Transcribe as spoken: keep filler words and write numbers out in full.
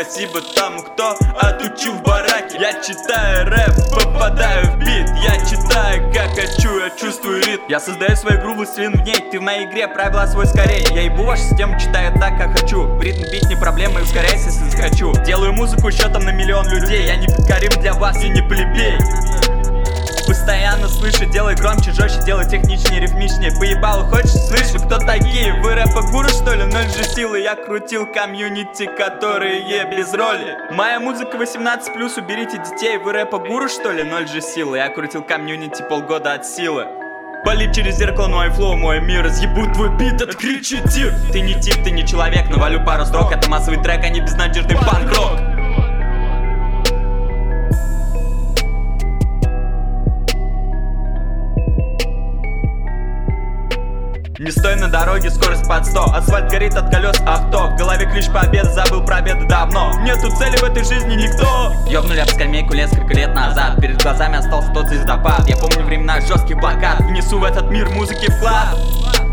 спасибо тому, кто отучил в бараке. Я читаю рэп, попадаю в бит. Я читаю как хочу, я чувствую ритм. Я создаю свою игру, властелин в ней. Ты в моей игре, правила свой скорее. Я ебу вашу систему, читаю так, как хочу. В ритм бить не проблема, и ускоряйся, если захочу. Делаю музыку счетом на миллион людей. Я не Карим для вас и не плебей. Постоянно слышу, делай громче, жестче, делай техничнее, рифмичнее. Поебало, хочешь, слышу, кто такие? Вы рэпа-гуру, что ли? Ноль же силы. Я крутил комьюнити, которые без роли. Моя музыка восемнадцать плюс, уберите детей. Вы рэпа-гуру, что ли? Ноль же силы. Я крутил комьюнити полгода от силы. Пали через зеркало, мой флоу, мой мир. Разъебу твой бит, откричи тир. Ты не тип, ты не человек, навалю пару строк. Это массовый трек, а не безнадежный панк-рок. Не стой на дороге, скорость под сто. Асфальт горит от колес авто. В голове ключ победы, забыл про беды давно. Нету цели в этой жизни никто. Ёбнули об скамейку несколько лет назад. Перед глазами остался тот звездопад. Я помню времена жестких блокад. Внесу в этот мир музыки вклад.